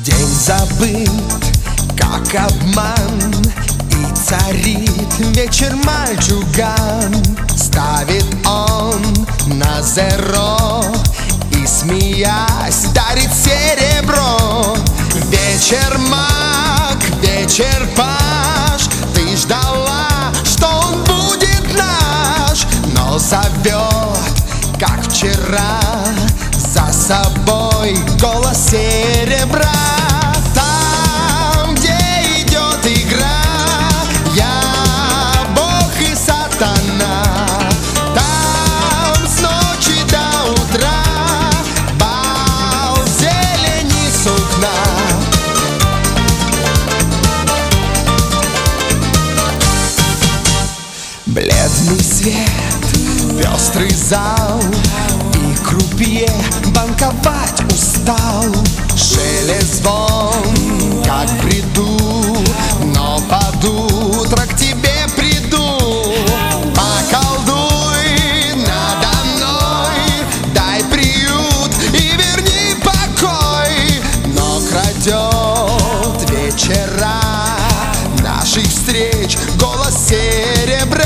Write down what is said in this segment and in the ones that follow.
День забыт, как обман, и царит вечер мальчуган. Ставит он на зеро и, смеясь, дарит серебро. Вечер маг, вечер паш, ты ждала, что он будет наш, но зовет, как вчера, за собой голос серебра. Там, где идет игра, я Бог и сатана. Там с ночи до утра бал зелени сукна. Бледный свет, пестрый зал, и крупье банковать устал. Шелест звон, как в бреду, но под утро к тебе приду. Поколдуй надо мной, дай приют и верни покой. Но крадет вечера наших встреч голос серебра.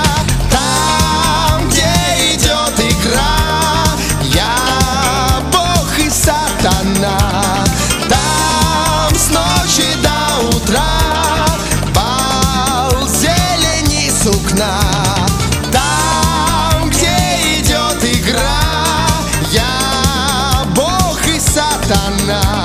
Там, где идет игра, я Бог и сатана. Там с ночи до утра бал зелени сукна. Там, где идет игра, я Бог и сатана.